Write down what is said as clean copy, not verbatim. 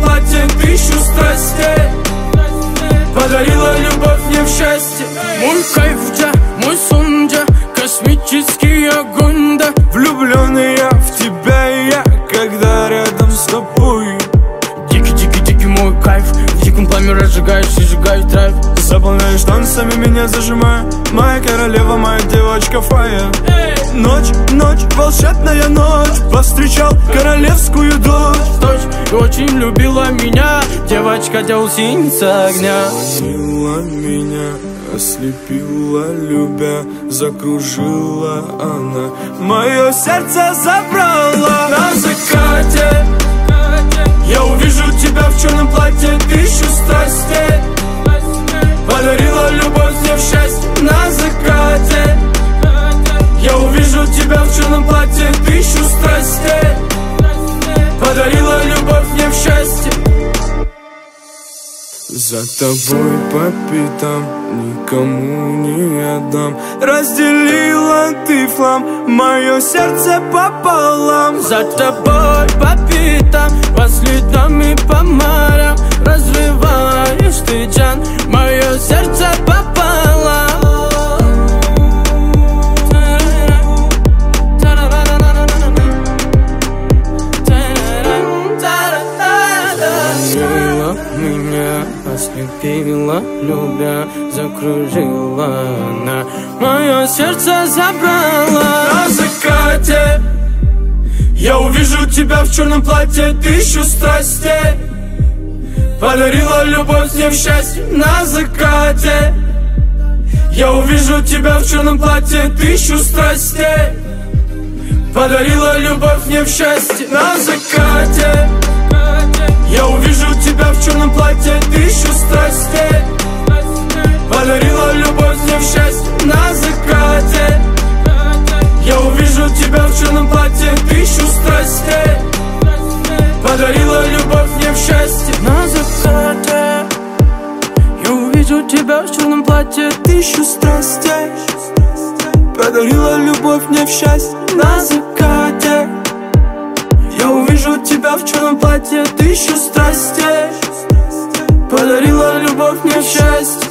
платье тысячу страстей, подарила любовь мне в счастье. Мой кайф, да, мой сон, да, космический огонь, да. Влюбленный я в тебя, и я, когда рядом с тобой. Дикий мой кайф, в диком пламя разжигаешь и сжигаешь драйв. Заполняешь танцами, меня зажимая, моя королева, моя девочка Фая. Ночь, волшебная ночь, повстречал королевскую дочь. И очень любила меня девочка, делсинца огня. Манила меня, ослепила, любя, закружила она, мое сердце забрала. На закате я увижу тебя в черном платье тысячу страстей, подарила любовь мне в счастье. на закате я увижу тебя в черном платье тысячу страстей, подарила любовь мне в счастье. За тобой по пятам, никому не отдам. Разделила ты флам, мое сердце пополам. За тобой по пятам, по следам и по морям разрываешь ты, Джан, мое сердце пополам. Меня ослепила, любя, закружила она, мое сердце забрала. На закате я увижу тебя в черном платье тысячу страстей, подарила любовь мне в счастье. На закате я увижу тебя в черном платье тысячу страстей, подарила любовь мне в счастье. На закате я увижу тебя в черном платье тысячу страстей, подарила любовь мне в счастье. на закате я увижу тебя в черном платье тысячу страстей, подарила любовь мне в счастье. На закате я увижу тебя в черном платье Тысячу страстей, подарила любовь мне в счастье. на закате я увижу тебя в черном платье тысячу страстей, подарила любовь мне в счастье.